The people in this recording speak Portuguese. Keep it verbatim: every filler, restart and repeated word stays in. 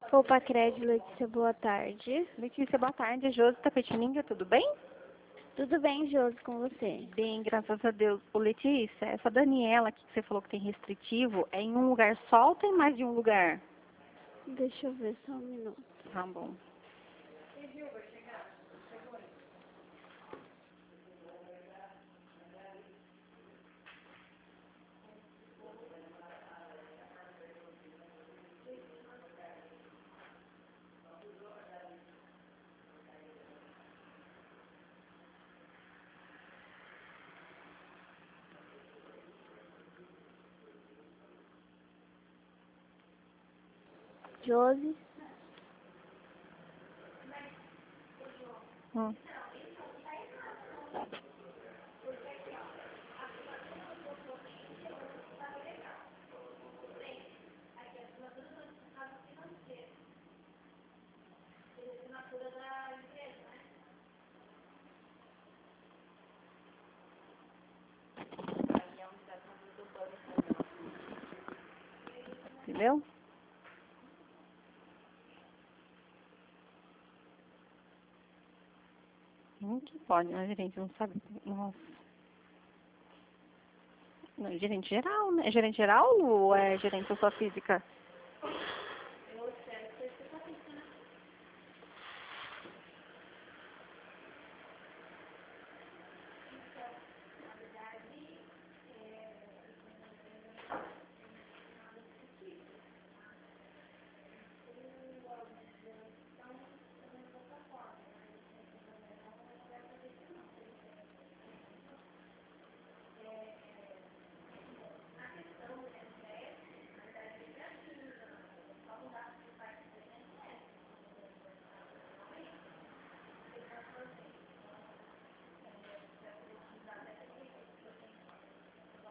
Opa, Crédito, Letícia, boa tarde. Letícia, boa tarde. Josi Tapetininga, tudo bem? Tudo bem, Josi, com você? Bem, graças a Deus. Ô, Letícia, essa Daniela aqui que você falou que tem restritivo, é em um lugar só ou tem mais de um lugar? Deixa eu ver só um minuto. Tá bom. Josi? Hum. Entendeu? Hum, que pode, né, gerente? Não sabe. Nossa. Não, gerente geral, né? É gerente geral ou é gerente pessoa física?